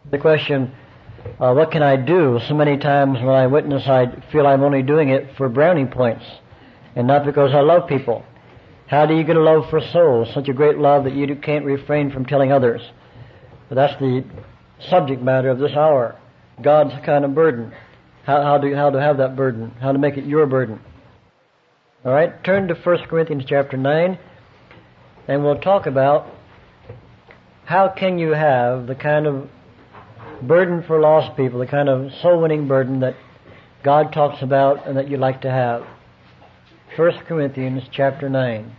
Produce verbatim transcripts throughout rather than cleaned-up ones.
The question, uh, what can I do? So many times when I witness, I feel I'm only doing it for brownie points and not because I love people. How do you get a love for souls? Such a great love that you can't refrain from telling others. But that's the subject matter of this hour. God's kind of burden. How, how to how to have that burden. How to make it your burden. All right, turn to First Corinthians chapter nine, and we'll talk about how can you have the kind of burden for lost people, the kind of soul-winning burden that God talks about and that you like to have. First Corinthians chapter nine.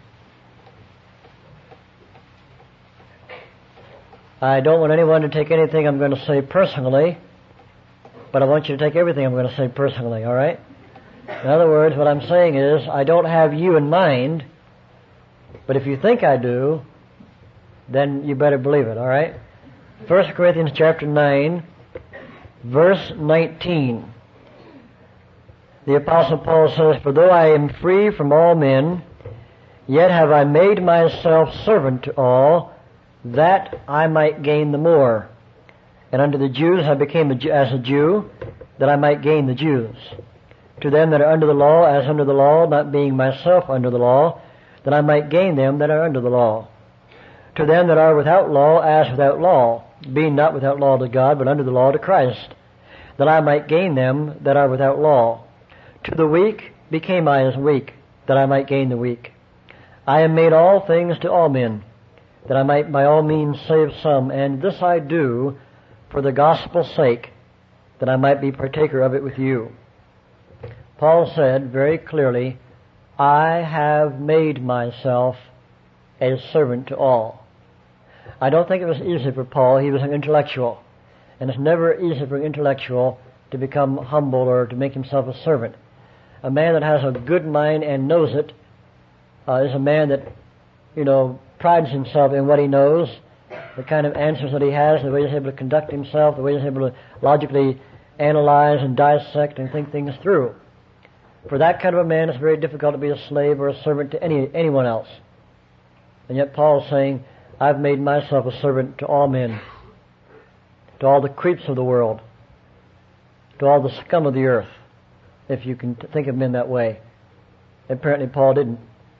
I don't want anyone to take anything I'm going to say personally, but I want you to take everything I'm going to say personally, all right? In other words, what I'm saying is, I don't have you in mind, but if you think I do, then you better believe it, all right? First Corinthians chapter nine, verse nineteen. The Apostle Paul says, "For though I am free from all men, yet have I made myself servant to all, that I might gain the more. And unto the Jews I became as a Jew, that I might gain the Jews. To them that are under the law, as under the law, not being myself under the law, that I might gain them that are under the law. To them that are without law, as without law, being not without law to God, but under the law to Christ, that I might gain them that are without law. To the weak became I as weak, that I might gain the weak. I am made all things to all men, that I might by all means save some, and this I do for the gospel's sake, that I might be partaker of it with you." Paul said very clearly, I have made myself a servant to all. I don't think it was easy for Paul. He was an intellectual, and it's never easy for an intellectual to become humble or to make himself a servant. A man that has a good mind and knows it uh, is a man that, you know, prides himself in what he knows, the kind of answers that he has, the way he's able to conduct himself, the way he's able to logically analyze and dissect and think things through. For that kind of a man, it's very difficult to be a slave or a servant to any anyone else. And yet Paul's saying, I've made myself a servant to all men, to all the creeps of the world, to all the scum of the earth, if you can think of men that way. Apparently Paul didn't.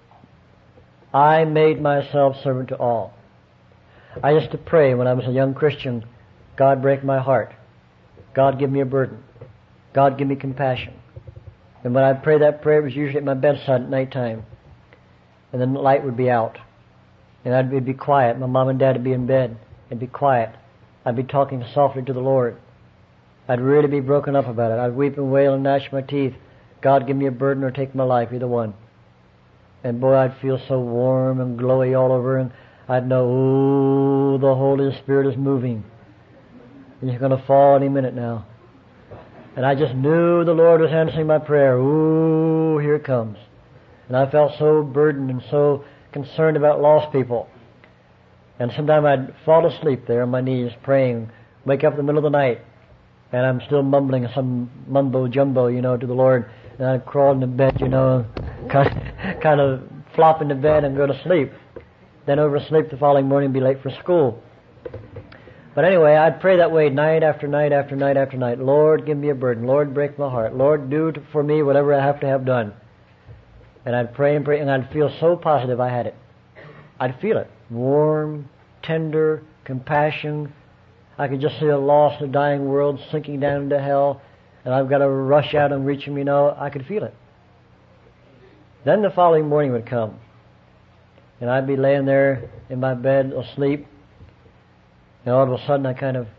I made myself servant to all. I used to pray when I was a young Christian, God break my heart. God give me a burden. God give me compassion. And when I'd pray that prayer, it was usually at my bedside at night time. And then the light would be out. And I'd be quiet. My mom and dad would be in bed. It'd be quiet. I'd be talking softly to the Lord. I'd really be broken up about it. I'd weep and wail and gnash my teeth. God give me a burden or take my life, either one. And boy, I'd feel so warm and glowy all over, and I'd know, ooh, the Holy Spirit is moving. And you're going to fall any minute now. And I just knew the Lord was answering my prayer. Ooh, here it comes. And I felt so burdened and so concerned about lost people. And sometimes I'd fall asleep there on my knees praying, wake up in the middle of the night, and I'm still mumbling some mumbo-jumbo, you know, to the Lord. And I'd crawl into bed, you know, kind of, kind of flop into bed and go to sleep. Then oversleep the following morning and be late for school. But anyway, I'd pray that way night after night after night after night. Lord, give me a burden. Lord, break my heart. Lord, do for me whatever I have to have done. And I'd pray and pray, and I'd feel so positive I had it. I'd feel it. Warm, tender, compassion. I could just see a lost, a dying world sinking down into hell, and I've got to rush out and reach him, you know. I could feel it. Then the following morning would come, and I'd be laying there in my bed asleep, and all of a sudden I kind of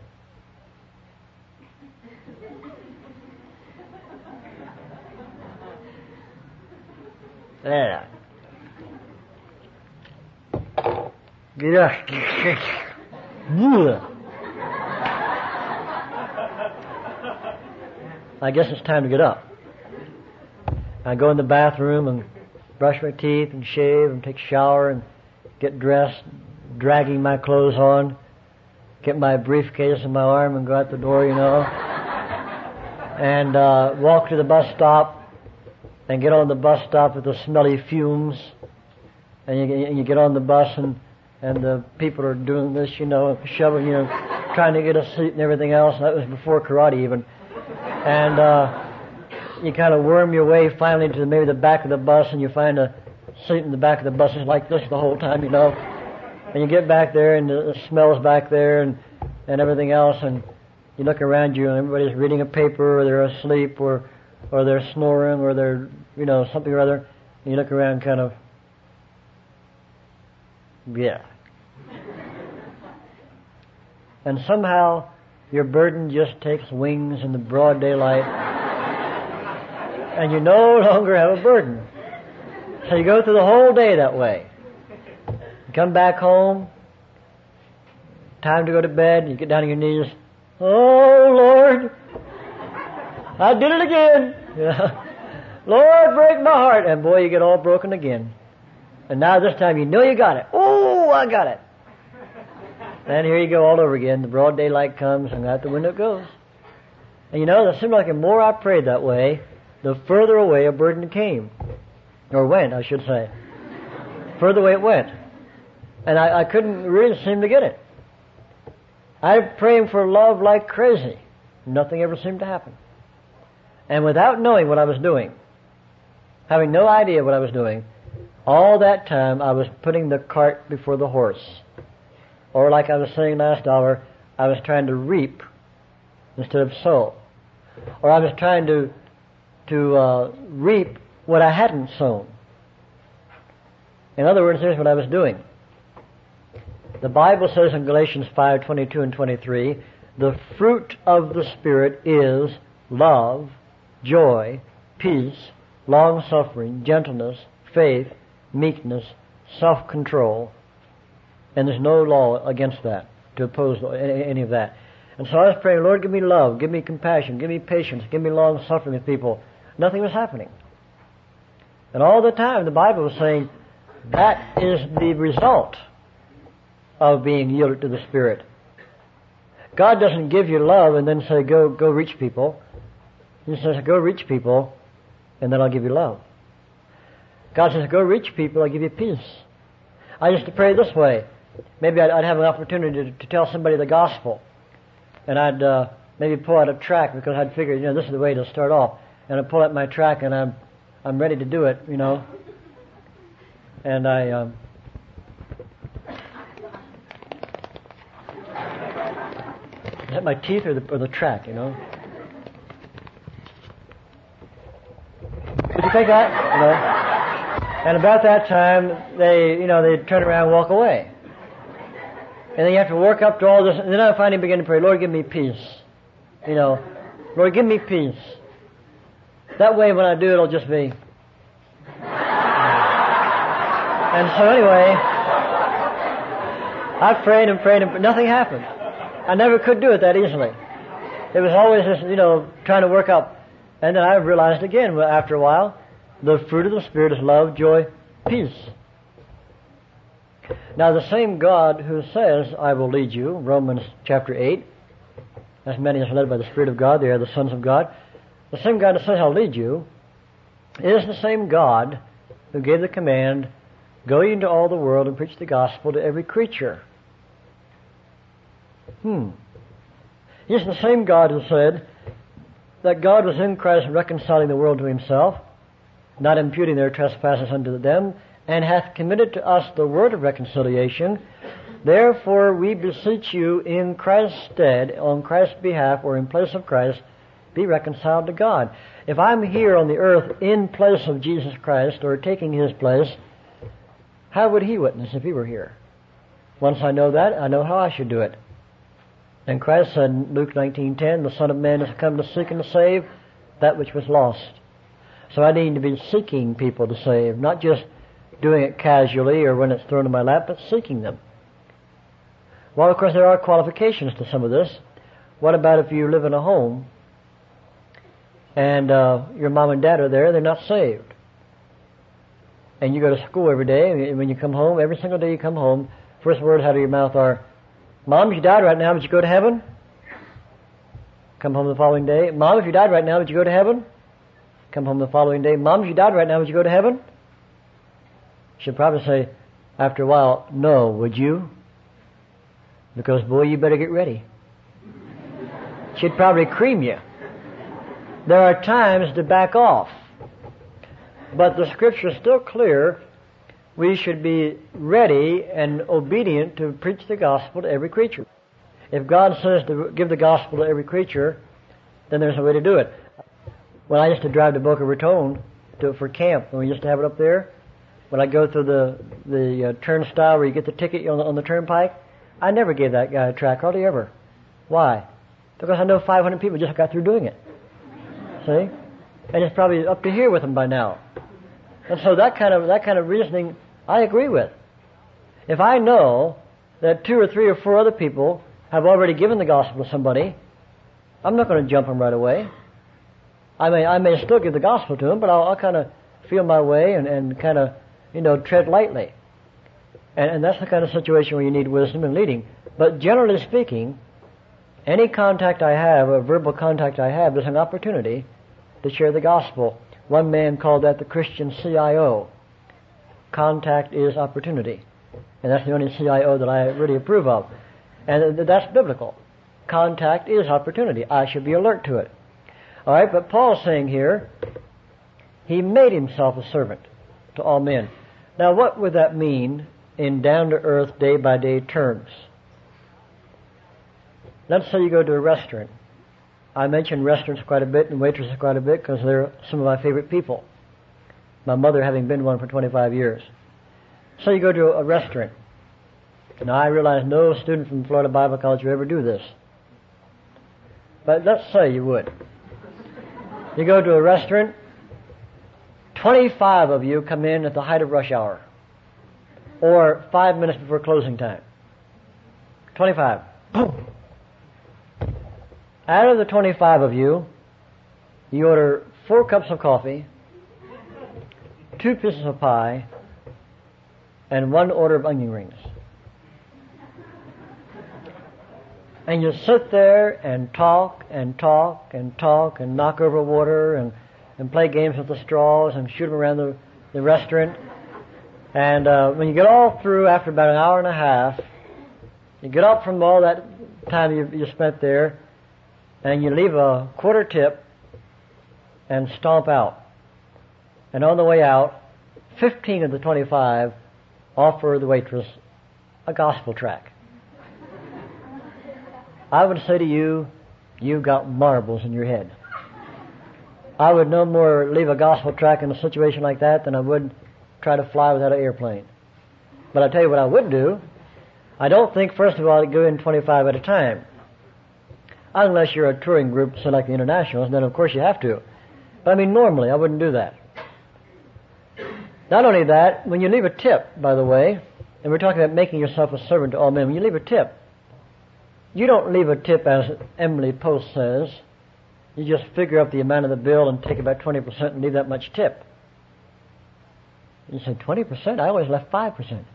there. Get up. I guess it's time to get up. I go in the bathroom and brush my teeth and shave and take a shower and get dressed, dragging my clothes on, get my briefcase in my arm and go out the door, you know, and uh, walk to the bus stop and get on the bus stop with the smelly fumes, and you, and you get on the bus and and the people are doing this, you know, shoving, you know, trying to get a seat and everything else. That was before karate even. And uh, you kind of worm your way finally to maybe the back of the bus, and you find a seat in the back of the bus is like this the whole time, you know. And you get back there, and the smell's back there, and and everything else, and you look around you, and everybody's reading a paper, or they're asleep, or or they're snoring, or they're, you know, something or other. And you look around, kind of, yeah. And somehow your burden just takes wings in the broad daylight, and you no longer have a burden. So you go through the whole day that way. You come back home, time to go to bed, you get down on your knees. Oh, Lord, I did it again. Yeah. Lord, break my heart. And boy, you get all broken again. And now this time you know you got it. Oh, I got it. And here you go all over again. The broad daylight comes, and out the window it goes. And you know, it seemed like the more I prayed that way, the further away a burden came. Or went, I should say. Further away it went. And I, I couldn't really seem to get it. I was praying for love like crazy. Nothing ever seemed to happen. And without knowing what I was doing, having no idea what I was doing, all that time I was putting the cart before the horse. Or like I was saying last hour, I was trying to reap instead of sow. Or I was trying to to uh, reap what I hadn't sown. In other words, here's what I was doing. The Bible says in Galatians five twenty-two and twenty-three, the fruit of the Spirit is love, joy, peace, long-suffering, gentleness, faith, meekness, self-control. And there's no law against that, to oppose any of that. And so I was praying, Lord, give me love, give me compassion, give me patience, give me long-suffering with people. Nothing was happening. And all the time the Bible was saying, that is the result of being yielded to the Spirit. God doesn't give you love and then say, go go reach people. He says, go reach people, and then I'll give you love. God says, go reach people, I'll give you peace. I used to pray this way. Maybe I'd, I'd have an opportunity to, to tell somebody the gospel. And I'd uh, maybe pull out a tract, because I'd figured, you know, this is the way to start off. And I'd pull out my tract, and I'm I'm ready to do it, you know. And I... Um, is that my teeth or the, or the tract, you know? Did you take that? You know? And about that time, they, you know, they'd turn around and walk away. And then you have to work up to all this, and then I finally begin to pray, Lord, give me peace. You know, Lord, give me peace. That way when I do it, it'll just be... And so anyway, I prayed and prayed, and but nothing happened. I never could do it that easily. It was always this, you know, trying to work up. And then I realized again, after a while, the fruit of the Spirit is love, joy, peace. Now the same God who says, I will lead you, Romans chapter eight, as many as are led by the Spirit of God, they are the sons of God. The same God that says, I'll lead you, is the same God who gave the command, go ye into all the world and preach the gospel to every creature. Hmm. He's the same God who said that God was in Christ reconciling the world to himself, not imputing their trespasses unto them, and hath committed to us the word of reconciliation. Therefore we beseech you in Christ's stead, on Christ's behalf, or in place of Christ, be reconciled to God. If I'm here on the earth in place of Jesus Christ, or taking his place, how would he witness if he were here? Once I know that, I know how I should do it. And Christ said in Luke nineteen ten, the Son of Man has come to seek and to save that which was lost. So I need to be seeking people to save, not just doing it casually or when it's thrown in my lap, but seeking them. Well, of course, there are qualifications to some of this. What about if you live in a home and uh, your mom and dad are there, they're not saved? And you go to school every day, and when you come home, every single day you come home, first words out of your mouth are, Mom, if you died right now, would you go to heaven? Come home the following day. Mom, if you died right now, would you go to heaven? Come home the following day. Mom, if you died right now, would you go to heaven? She'll probably say, after a while, no, would you? Because, boy, you better get ready. she'd probably cream you. There are times to back off. But the Scripture is still clear. We should be ready and obedient to preach the gospel to every creature. If God says to give the gospel to every creature, then there's a way to do it. When I used to drive to Boca Raton to, for camp, when we used to have it up there, when I go through the the uh, turnstile where you get the ticket on the, on the turnpike, I never gave that guy a tract, hardly ever. Why? Because I know five hundred people just got through doing it. See? And it's probably up to here with them by now. And so that kind of that kind of reasoning I agree with. If I know that two or three or four other people have already given the gospel to somebody, I'm not going to jump them right away. I may I may still give the gospel to them, but I'll, I'll kind of feel my way and, and kind of, you know, tread lightly. And, and that's the kind of situation where you need wisdom and leading. But generally speaking, any contact I have, or verbal contact I have, is an opportunity to share the gospel. One man called that the Christian C I O. Contact is opportunity. And that's the only C I O that I really approve of. And that's biblical. Contact is opportunity. I should be alert to it. All right, but Paul's saying here, he made himself a servant to all men. Now, what would that mean in down-to-earth, day-by-day terms? Let's say you go to a restaurant. I mention restaurants quite a bit and waitresses quite a bit because they're some of my favorite people. My mother having been one for twenty-five years. So you go to a restaurant. Now, I realize no student from Florida Bible College would ever do this. But let's say you would. You go to a restaurant, twenty-five of you come in at the height of rush hour, or five minutes before closing time. twenty-five. Boom. Out of the twenty-five of you, you order four cups of coffee, two pieces of pie, and one order of onion rings. And you sit there and talk and talk and talk and knock over water and, and play games with the straws and shoot them around the, the restaurant. And uh, when you get all through after about an hour and a half, you get up from all that time you, you spent there, and you leave a quarter tip and stomp out. And on the way out, fifteen of the twenty-five offer the waitress a gospel tract. I would say to you, you've got marbles in your head. I would no more leave a gospel tract in a situation like that than I would try to fly without an airplane. But I'll tell you what I would do. I don't think, first of all, to go in twenty-five at a time. Unless you're a touring group, so like the Internationals, then of course you have to. But I mean, normally I wouldn't do that. Not only that, when you leave a tip, by the way, and we're talking about making yourself a servant to all men, when you leave a tip, you don't leave a tip as Emily Post says. You just figure up the amount of the bill and take about twenty percent and leave that much tip. You say, twenty percent? I always left five percent.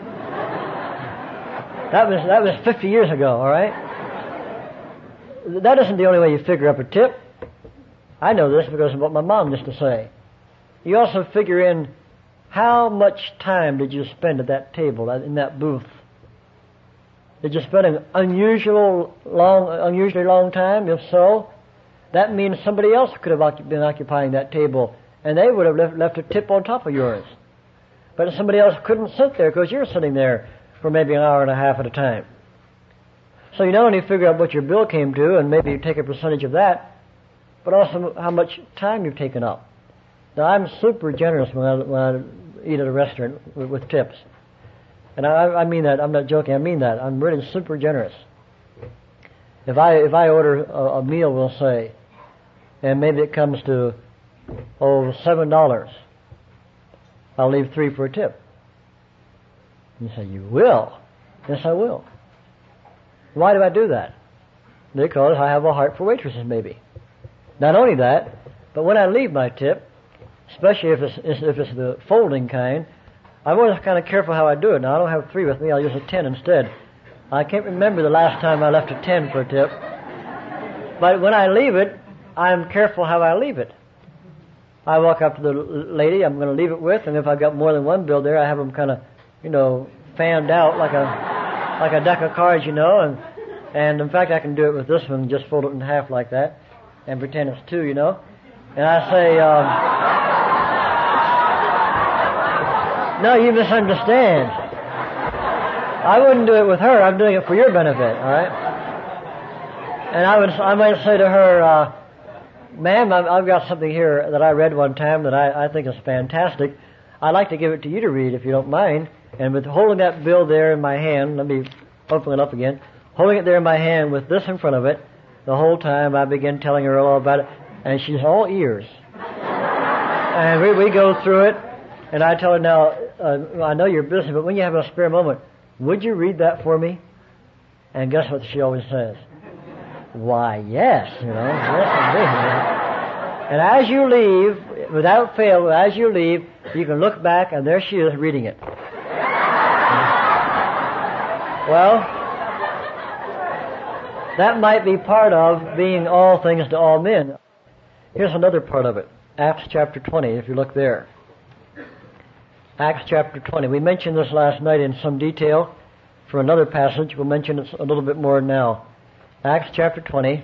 That was, that was fifty years ago, all right? That isn't the only way you figure up a tip. I know this because of what my mom used to say. You also figure in how much time did you spend at that table, in that booth. Did you spend an unusual long, unusually long time? If so, that means somebody else could have been occupying that table, and they would have left, left a tip on top of yours. But somebody else couldn't sit there because you're sitting there for maybe an hour and a half at a time. So you not only figure out what your bill came to, and maybe you take a percentage of that, but also how much time you've taken up. Now, I'm super generous when I, when I eat at a restaurant with, with tips. And I, I mean that. I'm not joking. I mean that. I'm really super generous. If I if I order a, a meal, we'll say, and maybe it comes to oh seven dollars, I'll leave three for a tip. You say, you will? Yes, I will. Why do I do that? Because I have a heart for waitresses, maybe. Not only that, but when I leave my tip, especially if it's if it's the folding kind, I'm always kind of careful how I do it. Now, I don't have three with me. I'll use a ten instead. I can't remember the last time I left a ten for a tip. But when I leave it, I'm careful how I leave it. I walk up to the lady I'm going to leave it with, and if I've got more than one bill there, I have them kind of, you know, fanned out like a like a deck of cards, you know, and And in fact, I can do it with this one, just fold it in half like that, and pretend it's two, you know. And I say, um, no, you misunderstand. I wouldn't do it with her. I'm doing it for your benefit, all right? And I would, I might say to her, uh, ma'am, I've, I've got something here that I read one time that I, I think is fantastic. I'd like to give it to you to read, if you don't mind. And with holding that bill there in my hand, let me open it up again. Holding it there in my hand with this in front of it, the whole time I begin telling her all about it, and she's all ears. And we, we go through it, and I tell her, now, uh, I know you're busy, but when you have a spare moment, would you read that for me? And guess what she always says? Why, yes, you know, yes indeed. And as you leave, without fail, as you leave, you can look back, and there she is reading it. Well, that might be part of being all things to all men. Here's another part of it. Acts chapter twenty, if you look there. Acts chapter twenty. We mentioned this last night in some detail from another passage. We'll mention it a little bit more now. Acts chapter twenty.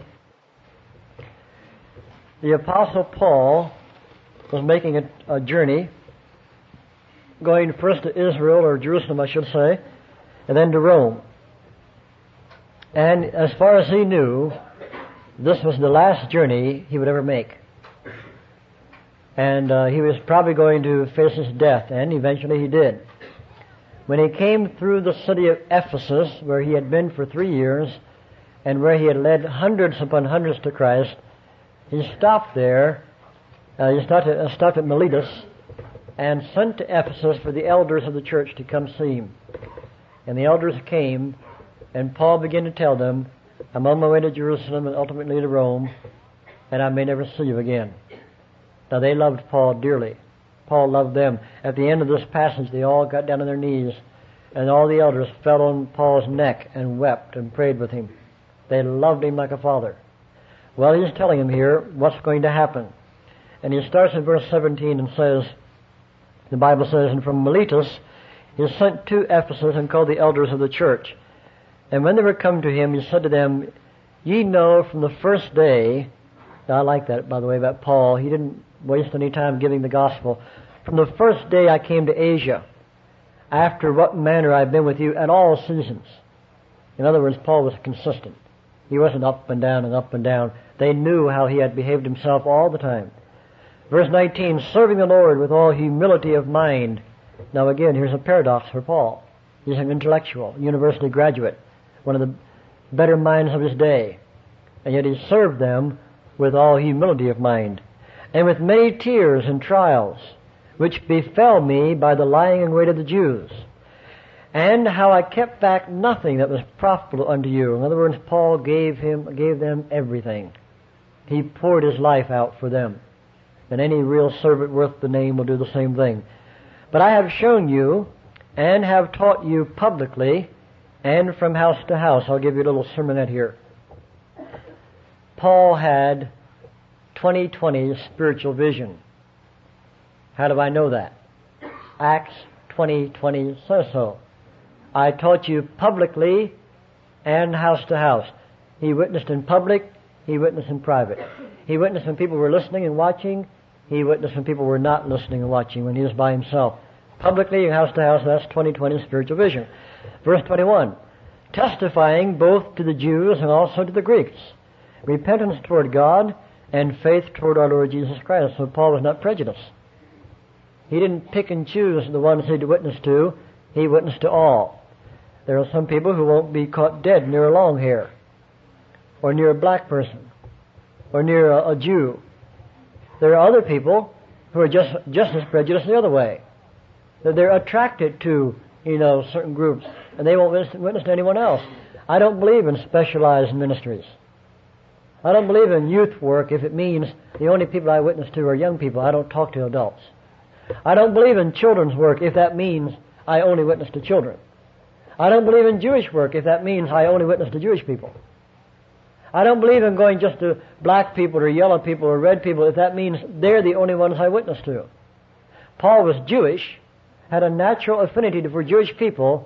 The Apostle Paul was making a, a journey, going first to Israel, or Jerusalem I should say, and then to Rome. And as far as he knew, this was the last journey he would ever make. And uh, he was probably going to face his death, and eventually he did. When he came through the city of Ephesus, where he had been for three years, and where he had led hundreds upon hundreds to Christ, he stopped there, uh, he stopped at, uh, stopped at Miletus, and sent to Ephesus for the elders of the church to come see him. And the elders came, and Paul began to tell them, I'm on my way to Jerusalem and ultimately to Rome, and I may never see you again. Now they loved Paul dearly. Paul loved them. At the end of this passage, they all got down on their knees, and all the elders fell on Paul's neck and wept and prayed with him. They loved him like a father. Well, he's telling him here what's going to happen. And he starts in verse seventeen and says, the Bible says, and from Miletus he sent to Ephesus and called the elders of the church. And when they were come to him, he said to them, ye know from the first day, I like that, by the way, about Paul. He didn't waste any time giving the gospel. From the first day I came to Asia, after what manner I've been with you at all seasons. In other words, Paul was consistent. He wasn't up and down and up and down. They knew how he had behaved himself all the time. Verse nineteen, serving the Lord with all humility of mind. Now again, here's a paradox for Paul. He's an intellectual, university graduate, one of the better minds of his day. And yet he served them with all humility of mind, and with many tears and trials, which befell me by the lying in wait of the Jews, and how I kept back nothing that was profitable unto you. In other words, Paul gave him, gave them everything. He poured his life out for them. And any real servant worth the name will do the same thing. But I have shown you, and have taught you publicly, and from house to house. I'll give you a little sermonette here. Paul had twenty twenty spiritual vision. How do I know that? Acts twenty twenty says so. I taught you publicly and house to house. He witnessed in public, he witnessed in private. He witnessed when people were listening and watching. He witnessed when people were not listening and watching, when he was by himself. Publicly and house to house, that's twenty twenty spiritual vision. Verse twenty-one, testifying both to the Jews and also to the Greeks, repentance toward God and faith toward our Lord Jesus Christ. So Paul was not prejudiced. He didn't pick and choose the ones he'd witness to. He witnessed to all. There are some people who won't be caught dead near a long hair, or near a black person, or near a, a Jew. There are other people who are just just as prejudiced the other way. That they're attracted to, you know, certain groups, and they won't witness, witness to anyone else. I don't believe in specialized ministries. I don't believe in youth work if it means the only people I witness to are young people. I don't talk to adults. I don't believe in children's work if that means I only witness to children. I don't believe in Jewish work if that means I only witness to Jewish people. I don't believe in going just to black people or yellow people or red people if that means they're the only ones I witness to. Paul was Jewish, had a natural affinity for Jewish people,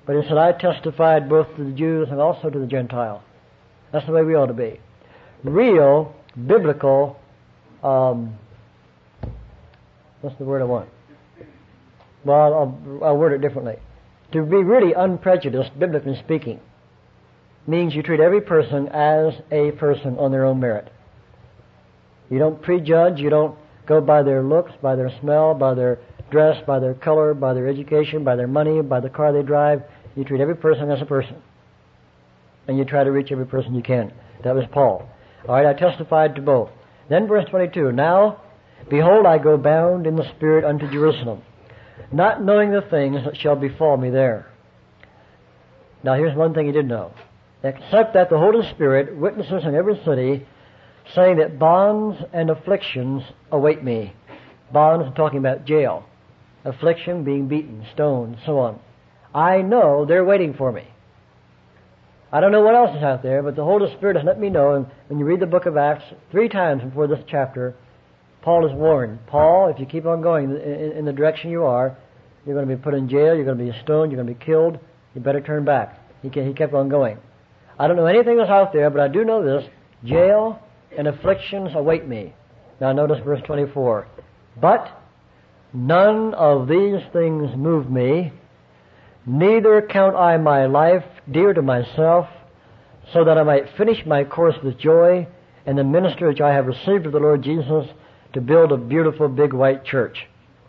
But he said, I testified both to the Jews and also to the Gentile. That's the way we ought to be. Real, biblical, um, what's the word I want? Well, I'll, I'll word it differently. To be really unprejudiced, biblically speaking, means you treat every person as a person on their own merit. You don't prejudge, you don't go by their looks, by their smell, by their dress, by their color, by their education, by their money, by the car they drive. You treat every person as a person. And you try to reach every person you can. That was Paul. All right, I testified to both. Then verse twenty-two, now, behold, I go bound in the Spirit unto Jerusalem, not knowing the things that shall befall me there. Now here's one thing he did know. Except that the Holy Spirit witnesses in every city, saying that bonds and afflictions await me. Bonds, I'm talking about jail. Affliction, being beaten, stoned, so on. I know they're waiting for me. I don't know what else is out there, but the Holy Spirit has let me know, and when you read the book of Acts, three times before this chapter, Paul is warned, Paul, if you keep on going in, in the direction you are, you're going to be put in jail, you're going to be stoned, you're going to be killed, you better turn back. He, he kept on going. I don't know anything that's out there, but I do know this, jail and afflictions await me. Now notice verse twenty-four. But none of these things move me, neither count I my life dear to myself, so that I might finish my course with joy, and the ministry which I have received of the Lord Jesus, to build a beautiful big white church.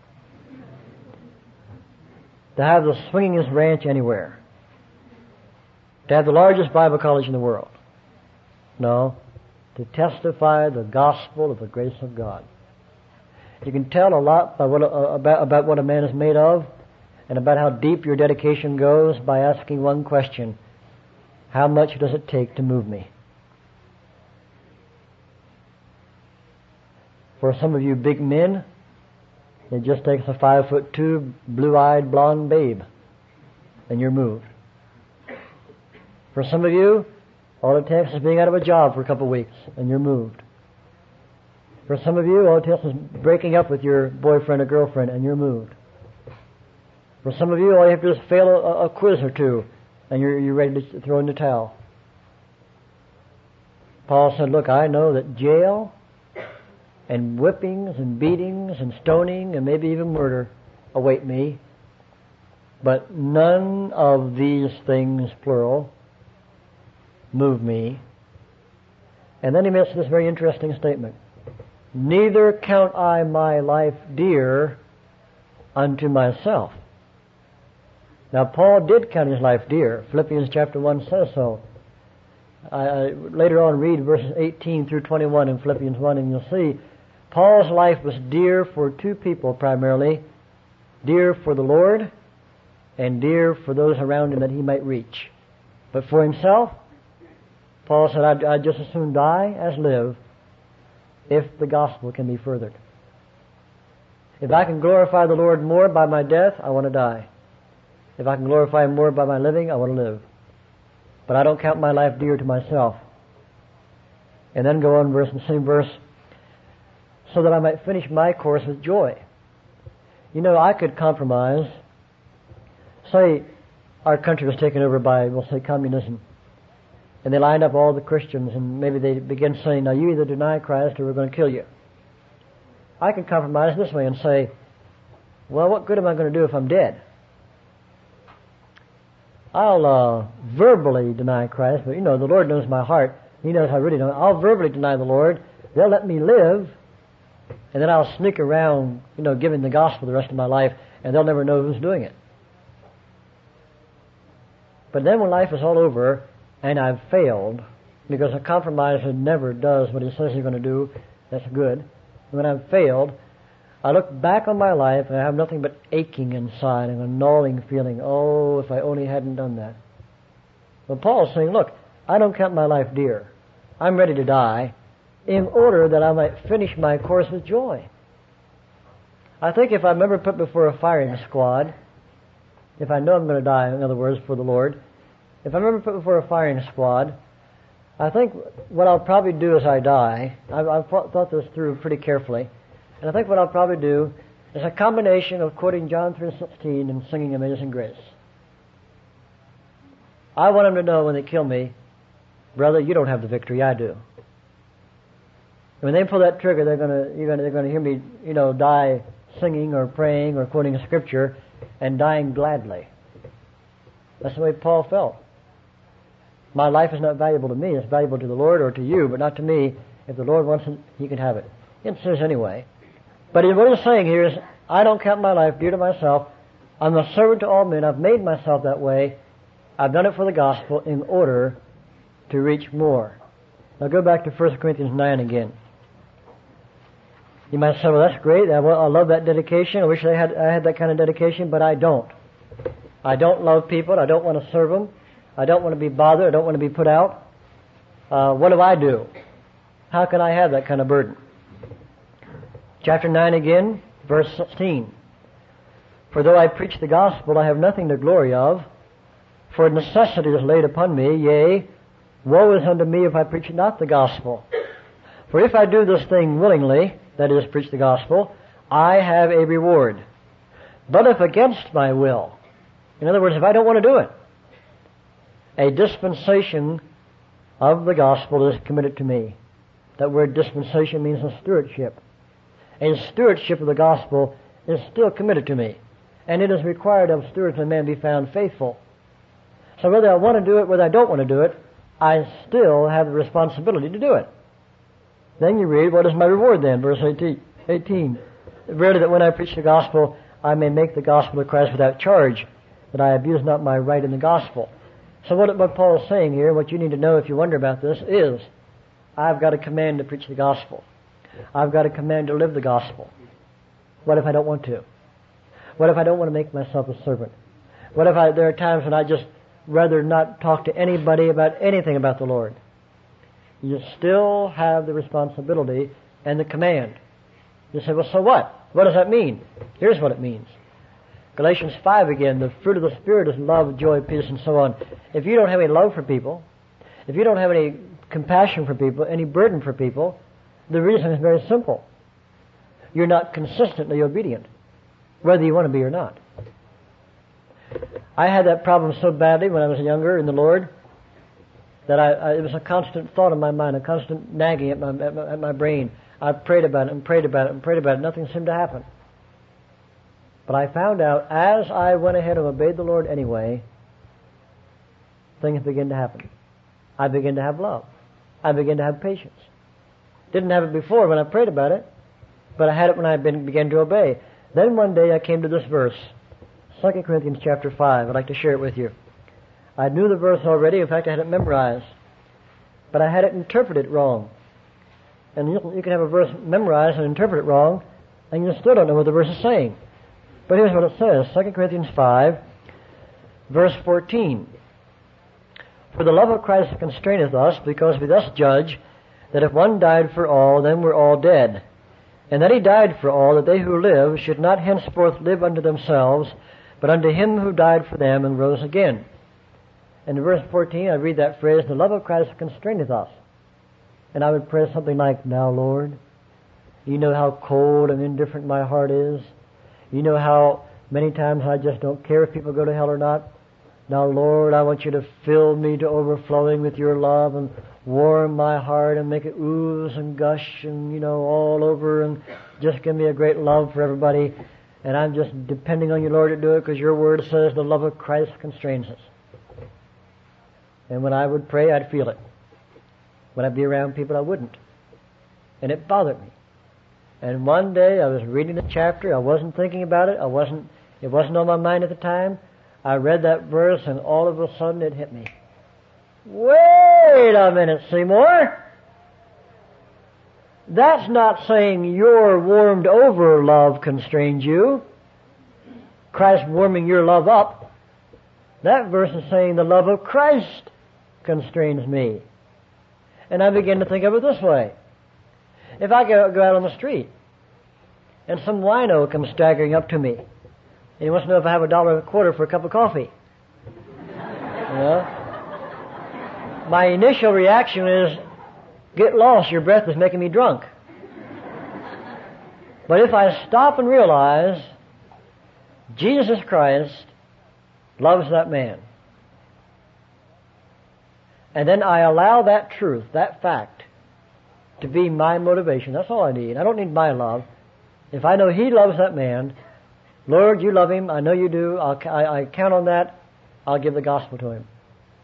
To have the swingingest ranch anywhere. To have the largest Bible college in the world. No, to testify the gospel of the grace of God. You can tell a lot by what, uh, about, about what a man is made of, and about how deep your dedication goes by asking one question. How much does it take to move me? For some of you big men, it just takes a five foot two, blue-eyed, blonde babe, and you're moved. For some of you, all it takes is being out of a job for a couple of weeks, and you're moved. For some of you, all it takes is breaking up with your boyfriend or girlfriend, and you're moved. For some of you, all you have to do is fail a, a quiz or two, and you're, you're ready to throw in the towel. Paul said, look, I know that jail and whippings and beatings and stoning and maybe even murder await me, but none of these things, plural, move me. And then he makes this very interesting statement. Neither count I my life dear unto myself. Now, Paul did count his life dear. Philippians chapter one says so. I, I, later on, read verses eighteen through twenty-one in Philippians one, and you'll see Paul's life was dear for two people primarily. Dear for the Lord, and dear for those around him that he might reach. But for himself, Paul said, I'd, I'd just as soon die as live if the gospel can be furthered. If I can glorify the Lord more by my death, I want to die. If I can glorify Him more by my living, I want to live. But I don't count my life dear to myself. And then go on verse, the same verse, so that I might finish my course with joy. You know, I could compromise. Say our country was taken over by, we'll say, communism. And they lined up all the Christians, and maybe they begin saying, now you either deny Christ or we're going to kill you. I can compromise this way and say, well, what good am I going to do if I'm dead? I'll uh, verbally deny Christ, but you know, the Lord knows my heart. He knows I really don't. I'll verbally deny the Lord. They'll let me live, and then I'll sneak around, you know, giving the gospel the rest of my life, and they'll never know who's doing it. But then when life is all over, and I've failed, because a compromiser never does what he says he's going to do, that's good. When I've failed, I look back on my life and I have nothing but aching inside and a gnawing feeling, oh, if I only hadn't done that. Well, Paul's saying, look, I don't count my life dear. I'm ready to die in order that I might finish my course with joy. I think if I'm ever put before a firing squad, if I know I'm going to die, in other words, for the Lord, if I'm ever put before a firing squad, I think what I'll probably do as I die, I've, I've thought this through pretty carefully, and I think what I'll probably do is a combination of quoting John three sixteen and singing Amazing Grace. I want them to know when they kill me, brother, you don't have the victory, I do. When they pull that trigger, they're gonna, you're gonna, they're gonna hear me, you know, die singing or praying or quoting a scripture and dying gladly. That's the way Paul felt. My life is not valuable to me, it's valuable to the Lord or to you, but not to me. If the Lord wants it, He can have it. It says anyway. But what he's saying here is, I don't count my life dear to myself. I'm a servant to all men. I've made myself that way. I've done it for the gospel in order to reach more. Now go back to First Corinthians nine again. You might say, well, that's great. I, I love that dedication. I wish I had, I had that kind of dedication, but I don't. I don't love people. I don't want to serve them. I don't want to be bothered. I don't want to be put out. Uh, what do I do? How can I have that kind of burden? Chapter nine again, verse sixteen. For though I preach the gospel, I have nothing to glory of, for necessity is laid upon me, yea, woe is unto me if I preach not the gospel. For if I do this thing willingly, that is, preach the gospel, I have a reward. But if against my will, in other words, if I don't want to do it, a dispensation of the gospel is committed to me. That word dispensation means a stewardship. A stewardship of the gospel is still committed to me. And it is required of stewards that a man be found faithful. So whether I want to do it, whether I don't want to do it, I still have the responsibility to do it. Then you read, what is my reward then? Verse eighteen. Verily that when I preach the gospel, I may make the gospel of Christ without charge, that I abuse not my right in the gospel. So what, what Paul is saying here, what you need to know if you wonder about this, is I've got a command to preach the gospel. I've got a command to live the gospel. What if I don't want to? What if I don't want to make myself a servant? What if I, there are times when I just rather not talk to anybody about anything about the Lord? You still have the responsibility and the command. You say, well, so what? What does that mean? Here's what it means. Galatians five again, the fruit of the Spirit is love, joy, peace, and so on. If you don't have any love for people, if you don't have any compassion for people, any burden for people, the reason is very simple. You're not consistently obedient, whether you want to be or not. I had that problem so badly when I was younger in the Lord that I, I, it was a constant thought in my mind, a constant nagging at my, at my, at my brain. I prayed about it and prayed about it and prayed about it. Nothing seemed to happen. But I found out as I went ahead and obeyed the Lord anyway, things began to happen. I began to have love. I began to have patience. Didn't have it before when I prayed about it, but I had it when I began to obey. Then one day I came to this verse, Second Corinthians chapter five. I'd like to share it with you. I knew the verse already. In fact, I had it memorized. But I had it interpreted wrong. And you, you can have a verse memorized and interpret it wrong, and you still don't know what the verse is saying. But here's what it says, Second Corinthians five, verse fourteen. For the love of Christ constraineth us, because we thus judge, that if one died for all, then we're all dead. And that he died for all, that they who live should not henceforth live unto themselves, but unto him who died for them and rose again. And in verse fourteen, I read that phrase, the love of Christ constraineth us. And I would pray something like, now, Lord, you know how cold and indifferent my heart is. You know how many times I just don't care if people go to hell or not. Now, Lord, I want you to fill me to overflowing with your love and warm my heart and make it ooze and gush and, you know, all over and just give me a great love for everybody. And I'm just depending on you, Lord, to do it because your word says the love of Christ constrains us. And when I would pray, I'd feel it. When I'd be around people, I wouldn't. And it bothered me. And one day I was reading the chapter. I wasn't thinking about it. I wasn't, it wasn't on my mind at the time. I read that verse and all of a sudden it hit me. Wait a minute, Seymour. That's not saying your warmed over love constrains you. Christ warming your love up. That verse is saying the love of Christ constrains me. And I begin to think of it this way. If I go, go out on the street and some wino comes staggering up to me and he wants to know if I have a dollar and a quarter for a cup of coffee. You know? My initial reaction is, get lost, your breath is making me drunk. But if I stop and realize Jesus Christ loves that man, And then I allow that truth, that fact, to be my motivation. That's all I need. I don't need my love. If I know He loves that man, Lord, you love him. I know you do. I'll, I, I count on that. I'll give the gospel to him.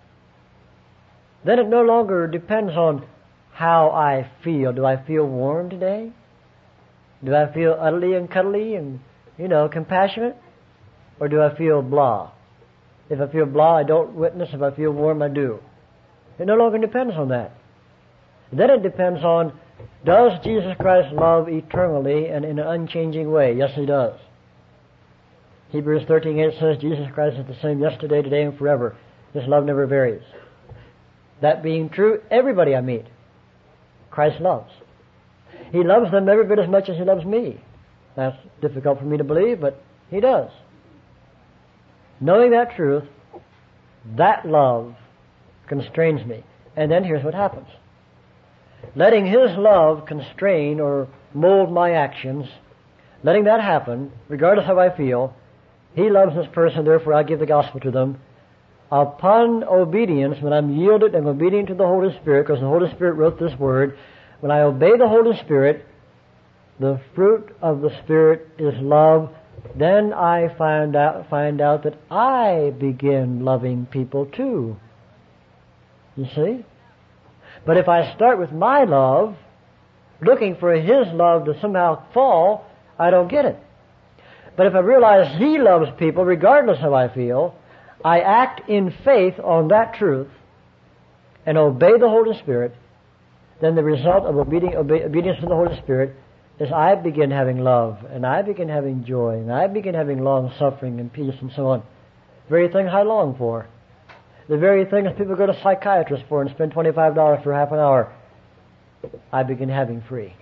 Then it no longer depends on how I feel. Do I feel warm today? Do I feel utterly and cuddly and, you know, compassionate? Or do I feel blah? If I feel blah, I don't witness. If I feel warm, I do. It no longer depends on that. Then it depends on, does Jesus Christ love eternally and in an unchanging way? Yes, He does. Hebrews thirteen eight says, Jesus Christ is the same yesterday, today, and forever. His love never varies. That being true, everybody I meet, Christ loves. He loves them every bit as much as He loves me. That's difficult for me to believe, but He does. Knowing that truth, that love constrains me. And then here's what happens. Letting His love constrain or mold my actions, letting that happen, regardless of how I feel, He loves this person, therefore I give the gospel to them. Upon obedience, when I'm yielded and obedient to the Holy Spirit, because the Holy Spirit wrote this word, when I obey the Holy Spirit, the fruit of the Spirit is love. Then I find out, find out that I begin loving people too. You see? But if I start with my love, looking for His love to somehow fall, I don't get it. But if I realize He loves people regardless of how I feel, I act in faith on that truth and obey the Holy Spirit, then the result of obedience, obe- obedience to the Holy Spirit is I begin having love, and I begin having joy, and I begin having long suffering and peace and so on. The very things I long for. The very things people go to psychiatrists for and spend twenty-five dollars for half an hour, I begin having free.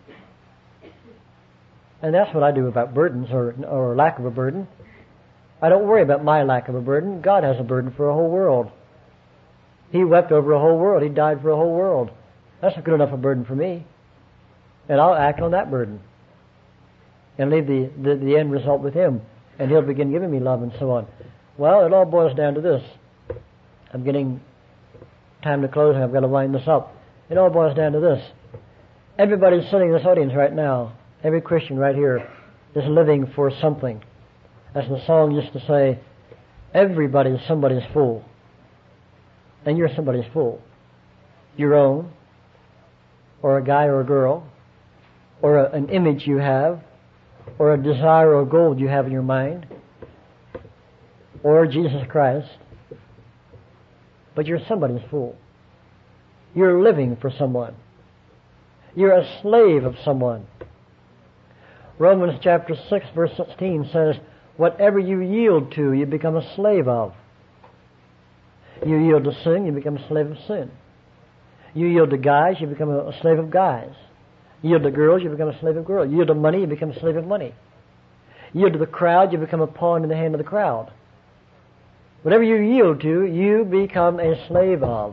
And that's what I do about burdens or, or lack of a burden. I don't worry about my lack of a burden. God has a burden for a whole world. He wept over a whole world. He died for a whole world. That's not good enough a burden for me. And I'll act on that burden and leave the, the, the end result with Him. And He'll begin giving me love and so on. Well, it all boils down to this. I'm getting time to close and I've got to wind this up. It all boils down to this. Everybody sitting in this audience right now, every Christian right here, is living for something. As the song used to say, everybody is somebody's fool. And you're somebody's fool. Your own, or a guy or a girl, or a, an image you have, or a desire or a goal you have in your mind, or Jesus Christ. But you're somebody's fool. You're living for someone. You're a slave of someone. Romans chapter six verse sixteen says, whatever you yield to, you become a slave of. You yield to sin, you become a slave of sin. You yield to guys, you become a slave of guys. You yield to girls, you become a slave of girls. You yield to money, you become a slave of money. You yield to the crowd, you become a pawn in the hand of the crowd. Whatever you yield to, you become a slave of.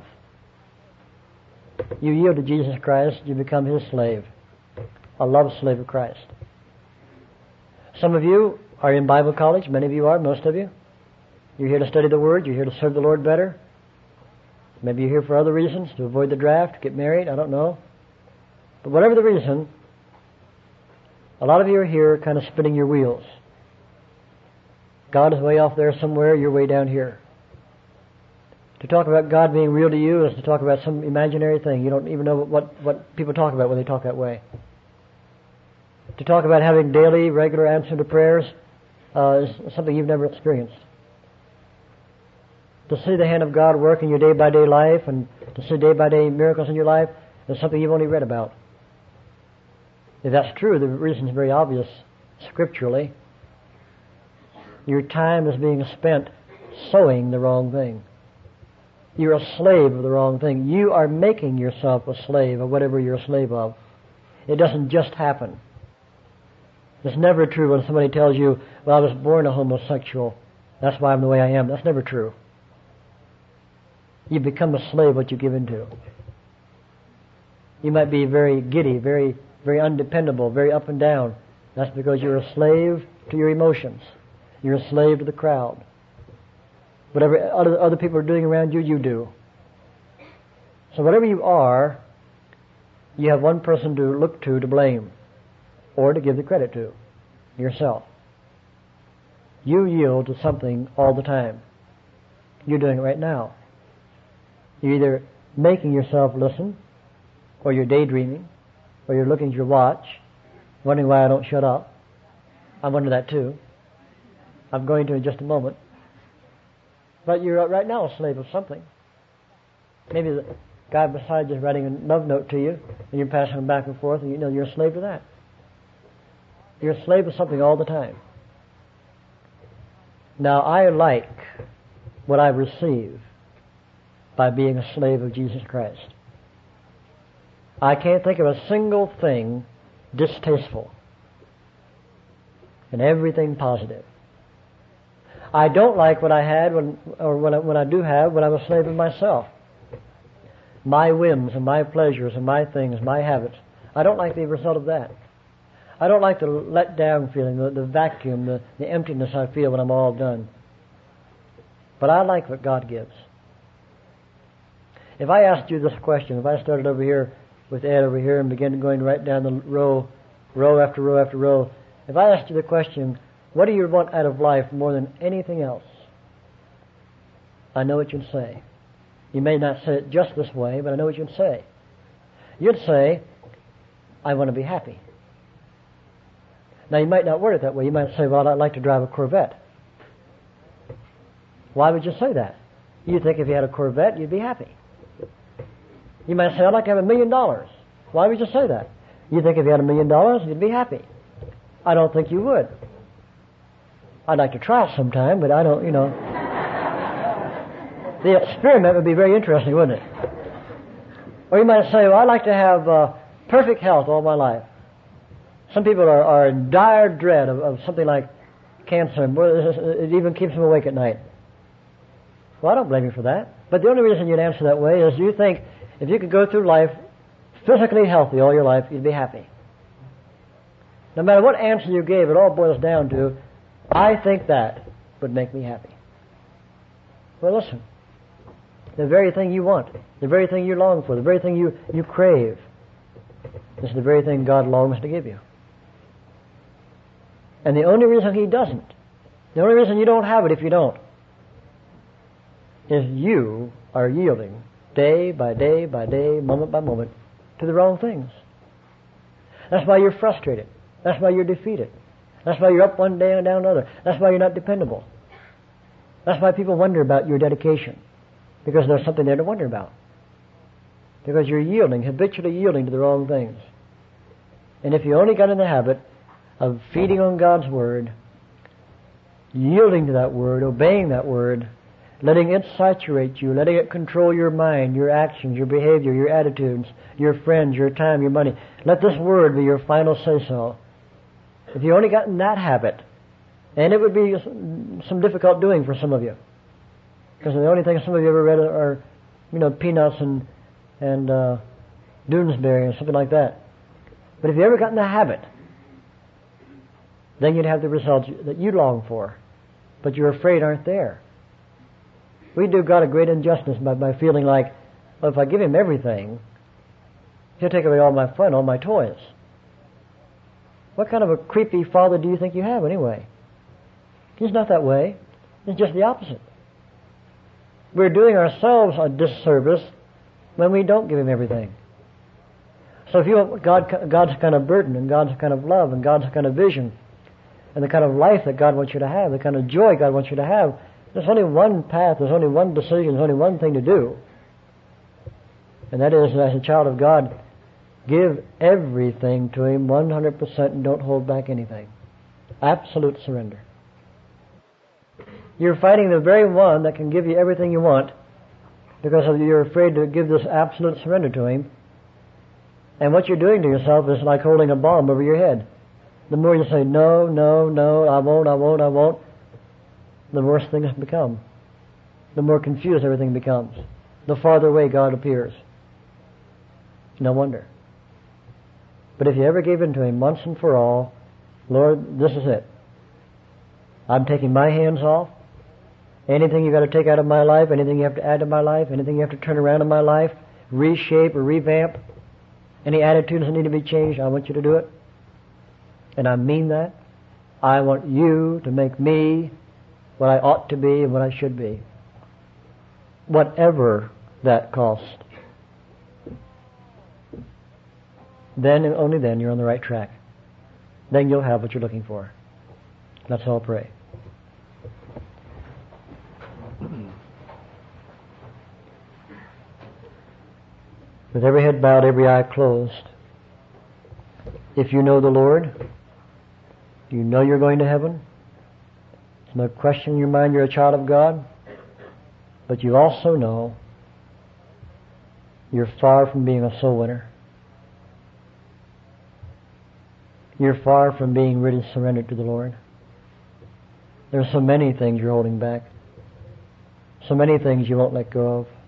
You yield to Jesus Christ, you become His slave. A love slave of Christ. Some of you are in Bible college, many of you are, most of you. You're here to study the Word, you're here to serve the Lord better. Maybe you're here for other reasons, to avoid the draft, to get married, I don't know. But whatever the reason, a lot of you are here kind of spinning your wheels. God is way off there somewhere, you're way down here. To talk about God being real to you is to talk about some imaginary thing. You don't even know what, what people talk about when they talk that way. To talk about having daily, regular answer to prayers uh, is something you've never experienced. To see the hand of God work in your day-by-day life and to see day-by-day miracles in your life is something you've only read about. If that's true, the reason is very obvious scripturally. Your time is being spent sowing the wrong thing. You're a slave of the wrong thing. You are making yourself a slave of whatever you're a slave of. It doesn't just happen. It's never true when somebody tells you, well, I was born a homosexual. That's why I'm the way I am. That's never true. You become a slave what you give into. You might be very giddy, very, very undependable, very up and down. That's because you're a slave to your emotions. You're a slave to the crowd. Whatever other, other people are doing around you, you do. So whatever you are, you have one person to look to to blame, or to give the credit to, yourself. You yield to something all the time. You're doing it right now. You're either making yourself listen, or you're daydreaming, or you're looking at your watch, wondering why I don't shut up. I wonder that too. I'm going to in just a moment. But you're right now a slave of something. Maybe the guy beside you is writing a love note to you, and you're passing them back and forth, and you know you're a slave to that. You're a slave of something all the time. Now, I like what I receive by being a slave of Jesus Christ. I can't think of a single thing distasteful, and everything positive. I don't like what I had when, or when I, when I do have, when I'm a slave of myself. My whims and my pleasures and my things, my habits. I don't like the result of that. I don't like the let down feeling, the, the vacuum, the, the emptiness I feel when I'm all done. But I like what God gives. If I asked you this question, if I started over here with Ed over here and began going right down the row, row after row after row, if I asked you the question, what do you want out of life more than anything else? I know what you'd say. You may not say it just this way, but I know what you'd say. You'd say, I want to be happy. Now, you might not word it that way. You might say, well, I'd like to drive a Corvette. Why would you say that? You think if you had a Corvette, you'd be happy. You might say, I'd like to have a million dollars. Why would you say that? You think if you had a million dollars, you'd be happy. I don't think you would. I'd like to try it sometime, but I don't, you know. The experiment would be very interesting, wouldn't it? Or you might say, well, I'd like to have uh, perfect health all my life. Some people are, are in dire dread of, of something like cancer. It even keeps them awake at night. Well, I don't blame you for that. But the only reason you'd answer that way is you think if you could go through life physically healthy all your life, you'd be happy. No matter what answer you gave, it all boils down to, I think that would make me happy. Well, listen. The very thing you want, the very thing you long for, the very thing you, you crave, is the very thing God longs to give you. And the only reason He doesn't, the only reason you don't have it if you don't, is you are yielding day by day by day, moment by moment, to the wrong things. That's why you're frustrated. That's why you're defeated. That's why you're up one day and down another. That's why you're not dependable. That's why people wonder about your dedication. Because there's something there to wonder about. Because you're yielding, habitually yielding to the wrong things. And if you only got in the habit of feeding on God's Word, yielding to that Word, obeying that Word, letting it saturate you, letting it control your mind, your actions, your behavior, your attitudes, your friends, your time, your money. Let this Word be your final say-so. If you only got in that habit, and it would be some difficult doing for some of you, because the only thing some of you ever read are, you know, Peanuts and and uh, Doonesbury and something like that. But if you ever got in the habit, then you'd have the results that you long for, but you're afraid aren't there. We do God a great injustice by, by feeling like, well, if I give Him everything, He'll take away all my fun, all my toys. What kind of a creepy father do you think you have anyway? He's not that way. He's just the opposite. We're doing ourselves a disservice when we don't give Him everything. So if you want God, God's kind of burden and God's kind of love and God's kind of vision and the kind of life that God wants you to have, the kind of joy God wants you to have, there's only one path, there's only one decision, there's only one thing to do. And that is, as a child of God, give everything to Him one hundred percent and don't hold back anything. Absolute surrender. You're fighting the very one that can give you everything you want because you're afraid to give this absolute surrender to Him. And what you're doing to yourself is like holding a bomb over your head. The more you say, no, no, no, I won't, I won't, I won't, the worse things become. The more confused everything becomes. The farther away God appears. No wonder. But if you ever gave in to Him once and for all, Lord, this is it. I'm taking my hands off. Anything you've got to take out of my life, anything you have to add to my life, anything you have to turn around in my life, reshape or revamp any attitudes that need to be changed, I want you to do it. And I mean that. I want you to make me what I ought to be and what I should be. Whatever that cost. Then and only then you're on the right track. Then you'll have what you're looking for. Let's all pray. With every head bowed, every eye closed, if you know the Lord, you know you're going to heaven. There's no question in your mind you're a child of God. But you also know you're far from being a soul winner. You're far from being really surrendered to the Lord. There are so many things you're holding back. So many things you won't let go of.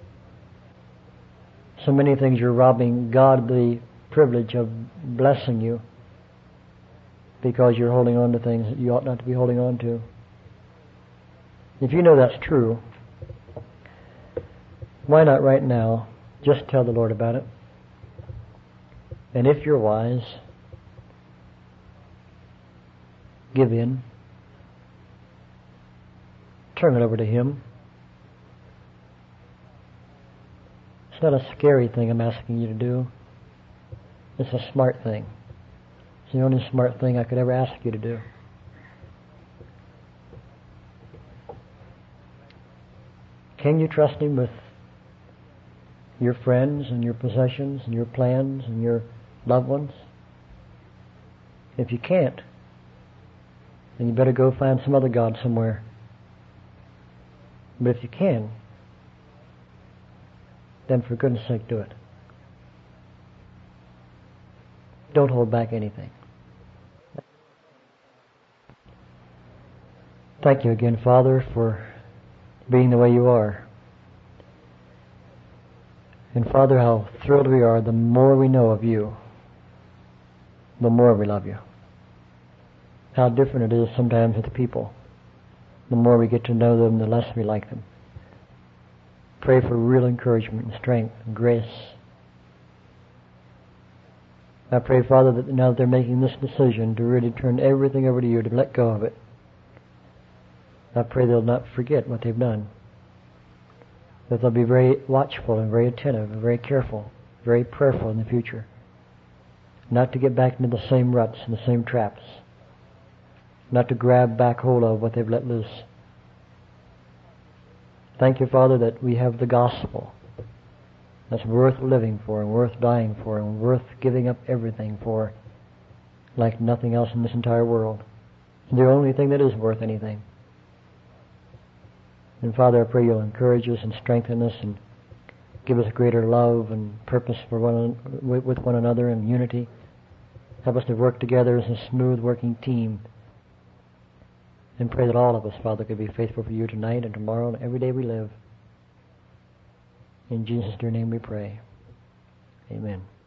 So many things you're robbing God the privilege of blessing you because you're holding on to things that you ought not to be holding on to. If you know that's true, why not right now just tell the Lord about it? And if you're wise, give in. Turn it over to Him. It's not a scary thing I'm asking you to do. It's a smart thing. It's the only smart thing I could ever ask you to do. Can you trust Him with your friends and your possessions and your plans and your loved ones? If you can't, then you better go find some other God somewhere. But if you can, then for goodness sake do it. Don't hold back anything. Thank you again, Father, for being the way you are. And Father, how thrilled we are the more we know of you, the more we love you. How different it is sometimes with people. The more we get to know them, the less we like them. Pray for real encouragement and strength and grace. I pray, Father, that now that they're making this decision to really turn everything over to you, to let go of it, I pray they'll not forget what they've done. That they'll be very watchful and very attentive and very careful, very prayerful in the future. Not to get back into the same ruts and the same traps. Not to grab back hold of what they've let loose. Thank you, Father, that we have the gospel that's worth living for and worth dying for and worth giving up everything for, like nothing else in this entire world. The only thing that is worth anything. And Father, I pray you'll encourage us and strengthen us and give us greater love and purpose for one, with one another and unity. Help us to work together as a smooth working team. And pray that all of us, Father, could be faithful for you tonight and tomorrow and every day we live. In Jesus' dear name we pray. Amen.